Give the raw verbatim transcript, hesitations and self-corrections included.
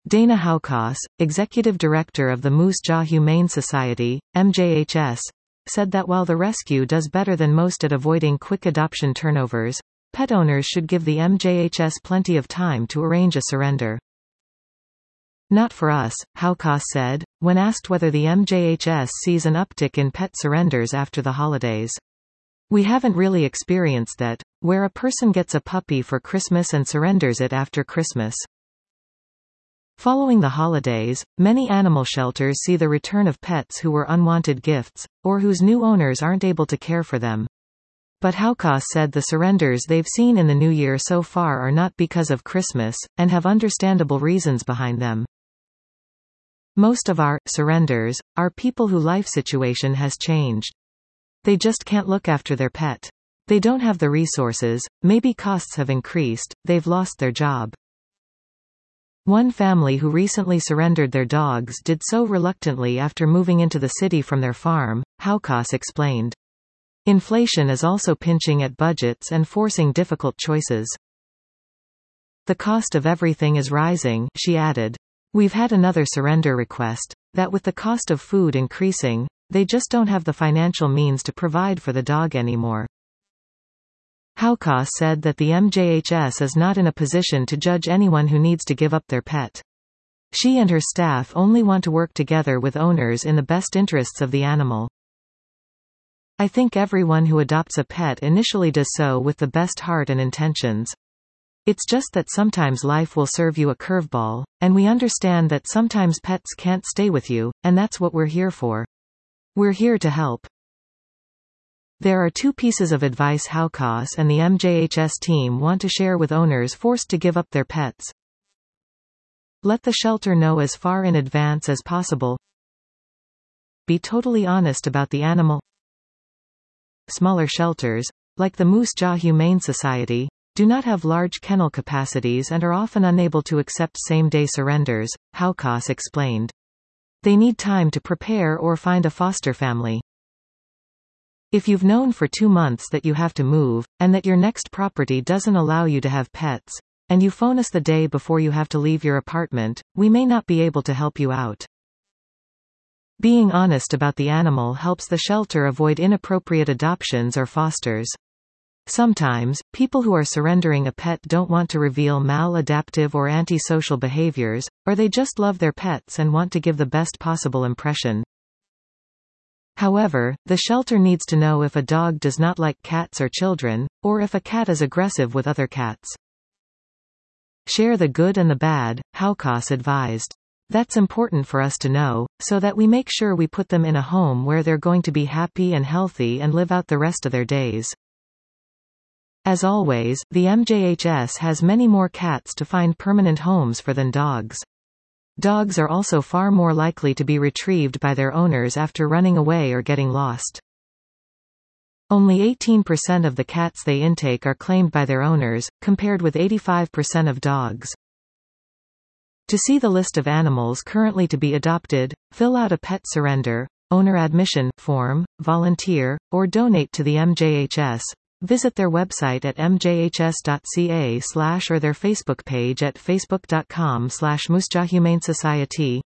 Dana Haukaus, executive director of the Moose Jaw Humane Society, M J H S, said that while the rescue does better than most at avoiding quick adoption turnovers, pet owners should give the M J H S plenty of time to arrange a surrender. Not for us, Haukaus said, when asked whether the M J H S sees an uptick in pet surrenders after the holidays. We haven't really experienced that, where a person gets a puppy for Christmas and surrenders it after Christmas. Following the holidays, many animal shelters see the return of pets who were unwanted gifts, or whose new owners aren't able to care for them. But Haukaus said the surrenders they've seen in the new year so far are not because of Christmas, and have understandable reasons behind them. Most of our surrenders are people whose life situation has changed. They just can't look after their pet. They don't have the resources, maybe costs have increased, they've lost their job. One family who recently surrendered their dogs did so reluctantly after moving into the city from their farm, Haukaus explained. Inflation is also pinching at budgets and forcing difficult choices. The cost of everything is rising, she added. We've had another surrender request, that with the cost of food increasing, they just don't have the financial means to provide for the dog anymore. Haukaus said that the M J H S is not in a position to judge anyone who needs to give up their pet. She and her staff only want to work together with owners in the best interests of the animal. I think everyone who adopts a pet initially does so with the best heart and intentions. It's just that sometimes life will serve you a curveball, and we understand that sometimes pets can't stay with you, and that's what we're here for. We're here to help. There are two pieces of advice Haukaus and the M J H S team want to share with owners forced to give up their pets. Let the shelter know as far in advance as possible. Be totally honest about the animal. Smaller shelters, like the Moose Jaw Humane Society, do not have large kennel capacities and are often unable to accept same-day surrenders, Haukaus explained. They need time to prepare or find a foster family. If you've known for two months that you have to move, and that your next property doesn't allow you to have pets, and you phone us the day before you have to leave your apartment, we may not be able to help you out. Being honest about the animal helps the shelter avoid inappropriate adoptions or fosters. Sometimes, people who are surrendering a pet don't want to reveal maladaptive or antisocial behaviors, or they just love their pets and want to give the best possible impression. However, the shelter needs to know if a dog does not like cats or children, or if a cat is aggressive with other cats. Share the good and the bad, Haukaus advised. That's important for us to know, so that we make sure we put them in a home where they're going to be happy and healthy and live out the rest of their days. As always, the M J H S has many more cats to find permanent homes for than dogs. Dogs are also far more likely to be retrieved by their owners after running away or getting lost. Only eighteen percent of the cats they intake are claimed by their owners, compared with eighty-five percent of dogs. To see the list of animals currently to be adopted, fill out a pet surrender, owner admission form, volunteer, or donate to the M J H S. Visit their website at m j h s dot c a slash or their Facebook page at facebook dot com slash moosejawhumane society.